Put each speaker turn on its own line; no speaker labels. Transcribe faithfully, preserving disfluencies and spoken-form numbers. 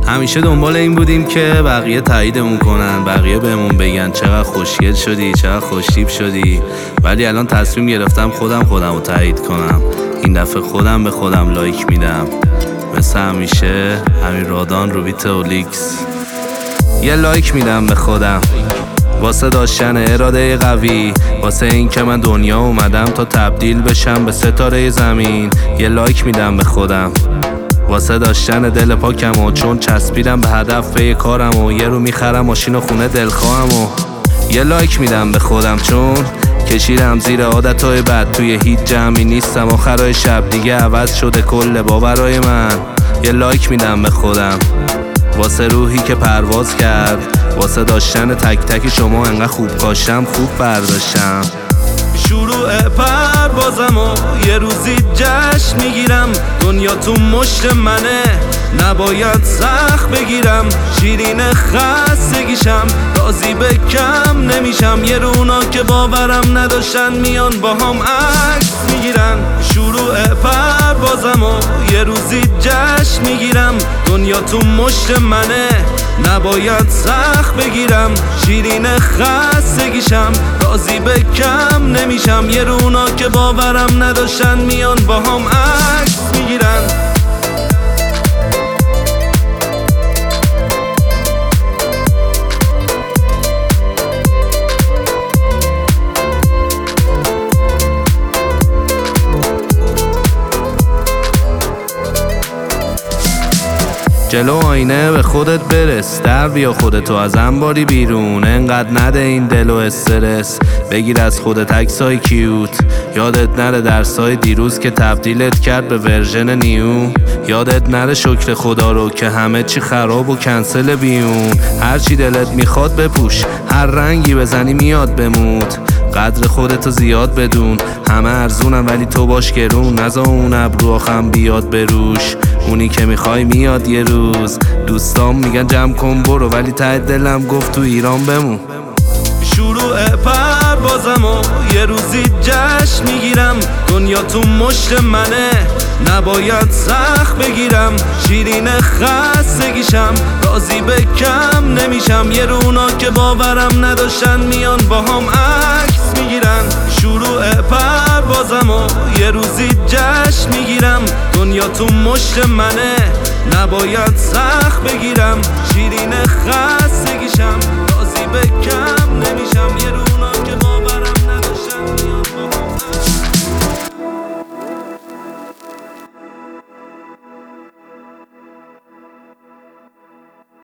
همیشه دنبال این بودیم که بقیه تاییدمون کنن، بقیه بهمون بگن چقدر خوشگل شدی، چقدر خوشتیپ شدی. ولی الان تصمیم گرفتم خودم خودم رو تایید کنم. این دفعه خودم به خودم لایک میدم، مثل همیشه همین رادان رو بیت اولیکس. یه لایک میدم به خودم واسه داشتن اراده قوی، واسه این که من دنیا اومدم تا تبدیل بشم به ستاره زمین. یه لایک میدم به خودم واسه داشتن دل پاکم و چون چسبیدم به هدف به کارم و یه رو میخرم ماشین و خونه دلخواهم. و یه لایک میدم به خودم چون کشیدم زیر عادتهای بد، توی هیچ جمعی نیستم آخرای شب دیگه عوض شده کل باورای من. یه لایک میدم به خودم واسه روحی که پرواز کرد، واسه داشتن تک تک شما انقدر خوب کاشتم خوب برداشتم. شروع پروازم و یه روزی جشن میگیرم، دنیا تو مشت منه نباید سخت بگیرم. شیرین خستگیشم راضی به کم نمیشم، یه رونا که باورم نداشتن میان با هم عکس میگیرن. شروع پروازم و یه روزی جشن میگیرم، دنیا تو مشت منه نباید سخت بگیرم. شیرین خستگیشم راضی به کم نمیشم، یه رونا که باورم نداشتن میان با هم عکس میگیرن. جلو آینه به خودت برس، در بیا خودتو از انباری بیرون، انقدر نده این دل و استرس. بگیر از خودت عکسای کیوت، یادت نره درسای دیروز که تبدیلت کرد به ورژن نیو. یادت نره شکر خدا رو که همه چی خراب و کنسل بیون. هر چی دلت میخواد بپوش، هر رنگی بزنی میاد بموت. قدر خودتو زیاد بدون، همه ارزونم ولی تو باش گرون. نزا اون ابرو آخم بیاد بروش، اونی که میخوای میاد یه روز. دوستام میگن جمع کن برو، ولی ته دلم گفت تو ایران بمون. شروع پروازم و یه روزی جشن میگیرم، دنیا تو مشت منه نباید سخت بگیرم. شیرین خستگیشم راضی به کم نمیشم، یه رونا که باورم نداشتن میان با هم عکس میگیرن. شروع پروازم و یه روزی جشن میگیرم، دنیا تو مشت منه نباید سخت بگیرم. شیرین خستگیشم راضی به کم نمیشم، یه رونا